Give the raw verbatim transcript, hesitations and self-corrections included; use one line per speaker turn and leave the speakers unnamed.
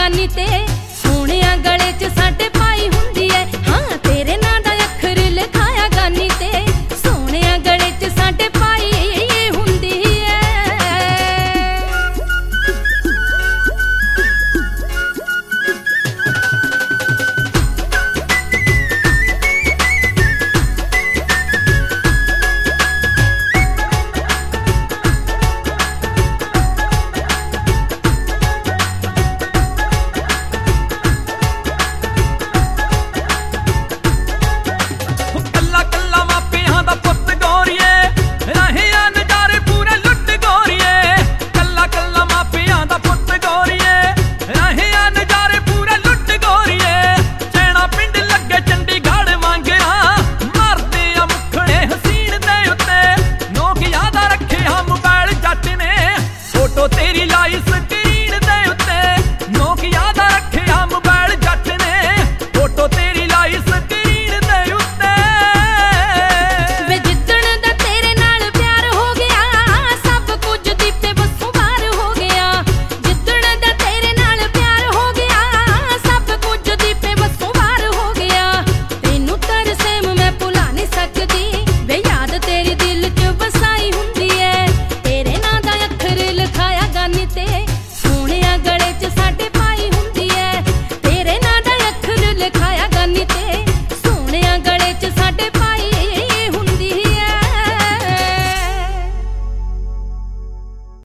गानी ते सोहणिया गले च साडे पाई हुंदी है। हाँ तेरे नां दा अखर लिखाया गानी ते सोहणिया गले च साडे पाई हुंदी है। तेरी लाई स्क्रीन दे उत्ते नोकिया दा रखिया मोबाइल जट ने फोटो तेरी लाई स्क्रीन दे उत्ते। वे जिद्दण दा तेरे नाल प्यार हो गया सब कुछ दीते बसों बाहर हो गया। जिद्दण दा तेरे नाल प्यार हो गया सब कुछ दीते बसों बाहर हो गया। तेनू तरसेम मैं भुला नहीं सकदी वे याद तेरी दिल च बसाई हुंदी है। तेरे नां दा अखर लिखाया गानी ते सोहणिया गले च साडे पाई हुंदी है। तेरे नां दा अखर लिखाया गानी ते सोहणिया गले च साडे पाई